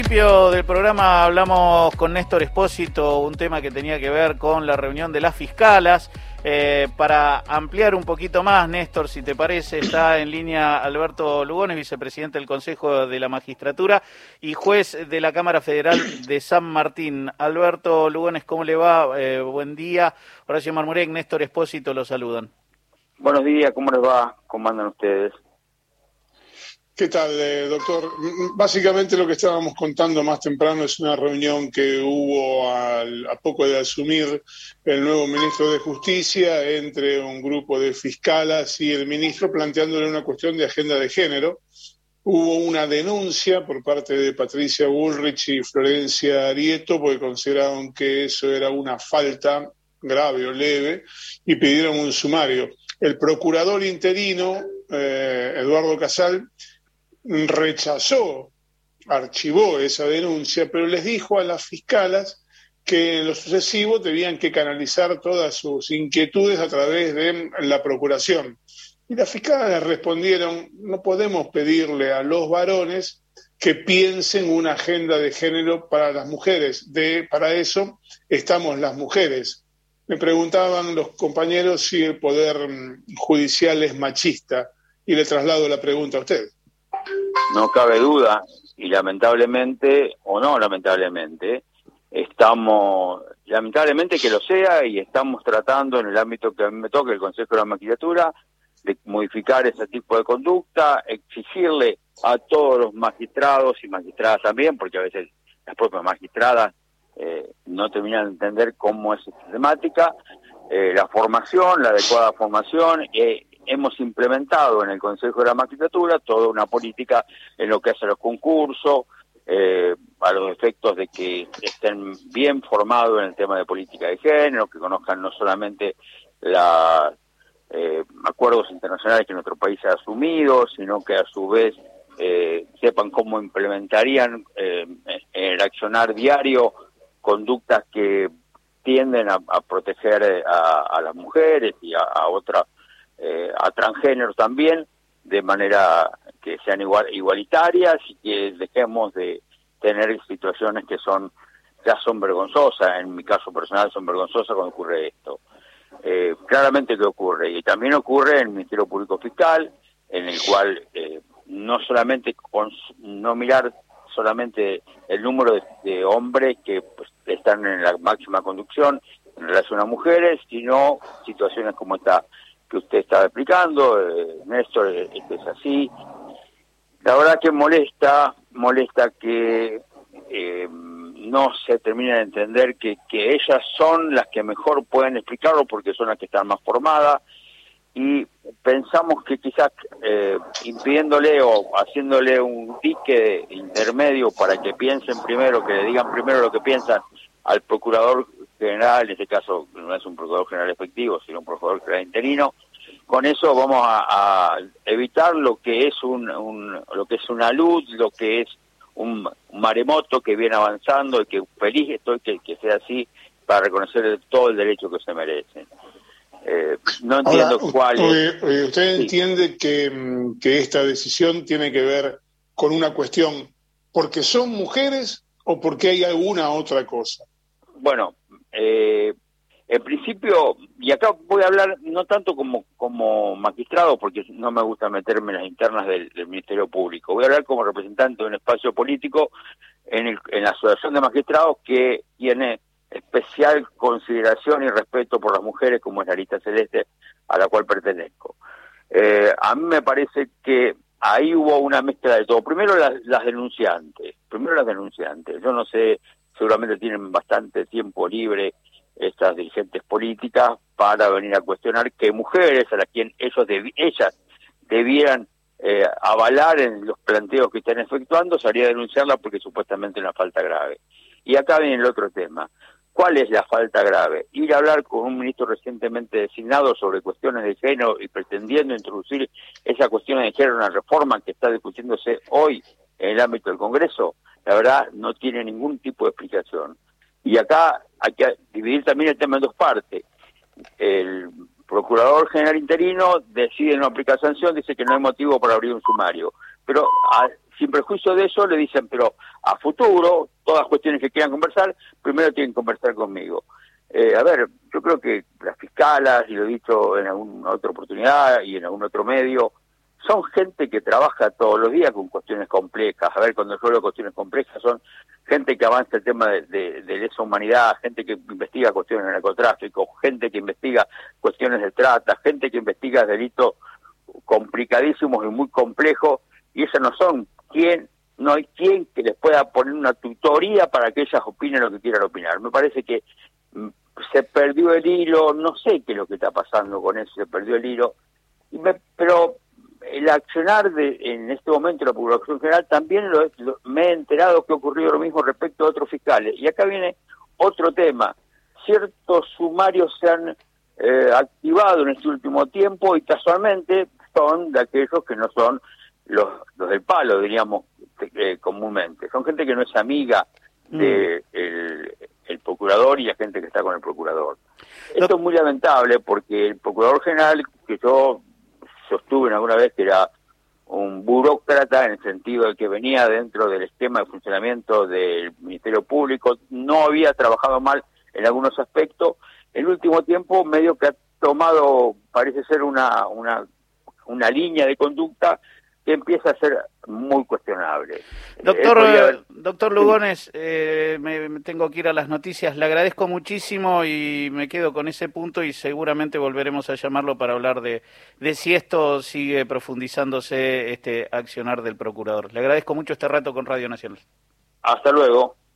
Al principio del programa hablamos con Néstor Espósito un tema que tenía que ver con la reunión de las fiscalas. Para ampliar un poquito más, Néstor, si te parece, está en línea Alberto Lugones, vicepresidente del Consejo de la Magistratura y juez de la Cámara Federal de San Martín. Alberto Lugones, ¿cómo le va? Buen día. Horacio Marmurek, Néstor Espósito lo saludan. Buenos días, ¿cómo les va? ¿Cómo andan ustedes? ¿Qué tal, doctor? Básicamente lo que estábamos contando más temprano es una reunión que hubo a poco de asumir el nuevo ministro de Justicia entre un grupo de fiscalas y el ministro planteándole una cuestión de agenda de género. Hubo una denuncia por parte de Patricia Bullrich y Florencia Arieto porque consideraron que eso era una falta grave o leve y pidieron un sumario. El procurador interino, Eduardo Casal, archivó esa denuncia, pero les dijo a las fiscalas que en lo sucesivo tenían que canalizar todas sus inquietudes a través de la procuración. Y las fiscalas les respondieron: no podemos pedirle a los varones que piensen una agenda de género para las mujeres. Para eso estamos las mujeres. Me preguntaban los compañeros si el Poder Judicial es machista, y le traslado la pregunta a usted. No cabe duda, y lamentablemente, o no lamentablemente, lamentablemente que lo sea, y estamos tratando en el ámbito que a mí me toca, el Consejo de la Magistratura, de modificar ese tipo de conducta, exigirle a todos los magistrados y magistradas también, porque a veces las propias magistradas no terminan de entender cómo es esta temática, la formación, la adecuada formación. Hemos implementado en el Consejo de la Magistratura toda una política en lo que hace a los concursos, a los efectos de que estén bien formados en el tema de política de género, que conozcan no solamente los acuerdos internacionales que nuestro país ha asumido, sino que a su vez sepan cómo implementarían en el accionar diario conductas que tienden a proteger a las mujeres y a otras, a transgéneros también, de manera que sean igualitarias y que dejemos de tener situaciones que ya son vergonzosas. En mi caso personal son vergonzosas cuando ocurre esto. Claramente que ocurre, y también ocurre en el Ministerio Público Fiscal, en el cual no solamente no mirar solamente el número de hombres que pues, están en la máxima conducción en relación a mujeres, sino situaciones como esta que usted estaba explicando, Néstor, esto es así. La verdad que molesta que no se termina de entender que ellas son las que mejor pueden explicarlo porque son las que están más formadas, y pensamos que quizás impidiéndole o haciéndole un dique intermedio para que piensen primero, que le digan primero lo que piensan al procurador general, en este caso no es un procurador general efectivo, sino un procurador general interino. Con eso vamos a evitar lo que es lo que es una luz, lo que es un maremoto que viene avanzando, y que feliz estoy que sea así, para reconocer todo el derecho que se merecen. No entiendo cuál es. ¿Usted Sí. entiende que esta decisión tiene que ver con una cuestión porque son mujeres o porque hay alguna otra cosa? Bueno, en principio, y acá voy a hablar no tanto como magistrado, porque no me gusta meterme en las internas del Ministerio Público, voy a hablar como representante de un espacio político en la Asociación de Magistrados, que tiene especial consideración y respeto por las mujeres, como es la Lista Celeste, a la cual pertenezco. A mí me parece que ahí hubo una mezcla de todo. Primero las denunciantes. Yo no sé, seguramente tienen bastante tiempo libre estas dirigentes políticas para venir a cuestionar que mujeres a las quien ellas debieran avalar en los planteos que están efectuando, salía a denunciarla porque supuestamente es una falta grave. Y acá viene el otro tema. ¿Cuál es la falta grave? Ir a hablar con un ministro recientemente designado sobre cuestiones de género y pretendiendo introducir esa cuestión de género en una reforma que está discutiéndose hoy en el ámbito del Congreso, la verdad no tiene ningún tipo de explicación. Y acá hay que dividir también el tema en dos partes. El Procurador General interino decide no aplicar sanción, dice que no hay motivo para abrir un sumario. Pero sin prejuicio de eso, le dicen, pero a futuro, todas cuestiones que quieran conversar, primero tienen que conversar conmigo. A ver, yo creo que las fiscalas, y lo he dicho en alguna otra oportunidad y en algún otro medio, son gente que trabaja todos los días con cuestiones complejas. A ver, cuando yo hablo de cuestiones complejas, son gente que avanza el tema de lesa humanidad, gente que investiga cuestiones de narcotráfico, gente que investiga cuestiones de trata, gente que investiga delitos complicadísimos y muy complejos, y esas no son no hay quien que les pueda poner una tutoría para que ellas opinen lo que quieran opinar. Me parece que se perdió el hilo, no sé qué es lo que está pasando con eso, se perdió el hilo, pero el accionar en este momento de la Procuración General también me he enterado que ha ocurrido lo mismo respecto a otros fiscales. Y acá viene otro tema. Ciertos sumarios se han activado en este último tiempo y casualmente son de aquellos que no son los del palo, diríamos comúnmente. Son gente que no es amiga de el procurador y la gente que está con el procurador. Esto es muy lamentable porque el procurador general, que yo sostuve alguna vez que era un burócrata en el sentido de que venía dentro del esquema de funcionamiento del Ministerio Público, no había trabajado mal en algunos aspectos. El último tiempo medio que ha tomado, parece ser una línea de conducta que empieza a ser muy cuestionable. Doctor Lugones, me tengo que ir a las noticias. Le agradezco muchísimo y me quedo con ese punto y seguramente volveremos a llamarlo para hablar de si esto sigue profundizándose, este accionar del procurador. Le agradezco mucho este rato con Radio Nacional. Hasta luego.